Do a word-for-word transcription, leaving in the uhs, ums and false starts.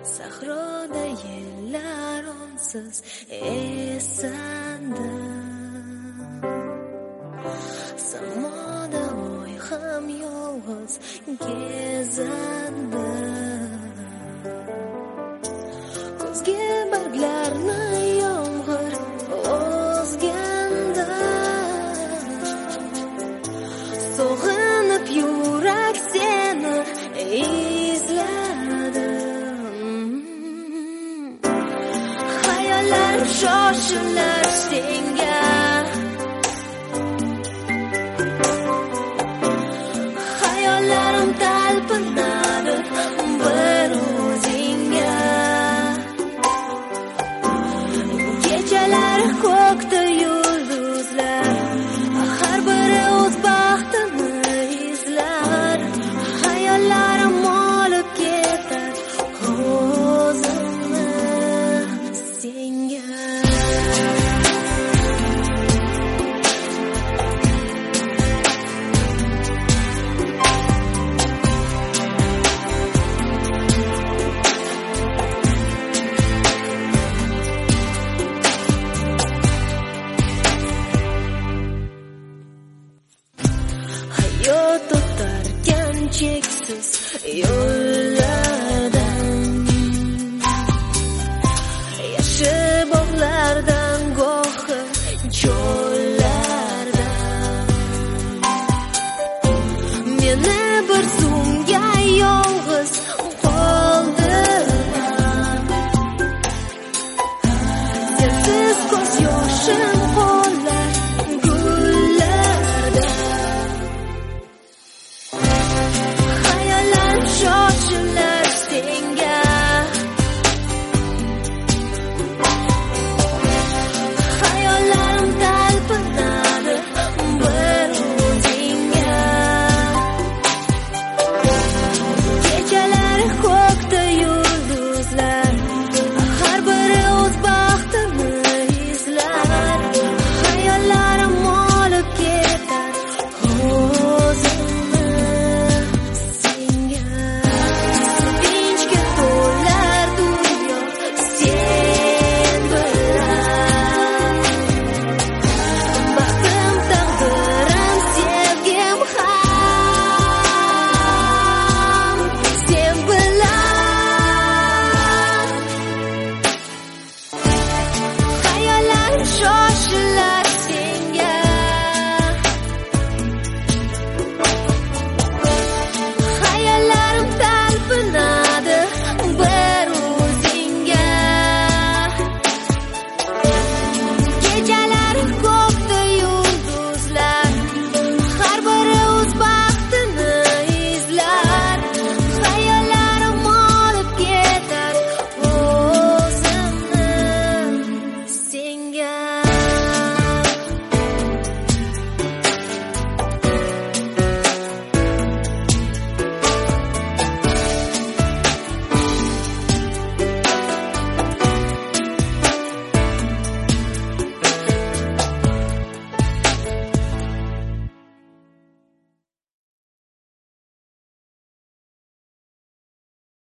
Sahroda yillar onsiz esandi. Samoda oy ham yolg'iz kezandi. Ko'zga barglarni yomg'ir o'zganda. Sog'inib yurak seni izladi. Xayollar shoshilar senga. Xayollarim talpinadi bir o'zingga. Kechalar ko'kda yulduzlar, har biri o'z baxtini izlar. Xayollarim olib ketar o'zimni senga. Hayot o'tarkan cheksiz yo'llardan, yashi bog'lardan, gohi cho'llardan. Meni bir zumga yolg'iz qoldirma. Sensiz ko'z yoshim qo'llar gullarda. Xayollar shoshilar senga. Xayollarim talpinadi bir o'zingga. Kechalar ko'kda yulduzlar, har biri o'z baxtini izlar. Xayollarim olib ketar o'zimni senga. Sevinchga to'lar dunyo sen bilan. Baxtim, taqdirim, sevgim ham sen bilan. Xayollar shoshilar senga. Xayollarim talpinadi bir o'zingga. Kechalar ko'kda yulduzlar, har biri o'z baxtini izlar. Xayollarim olib ketar o'zimni senga.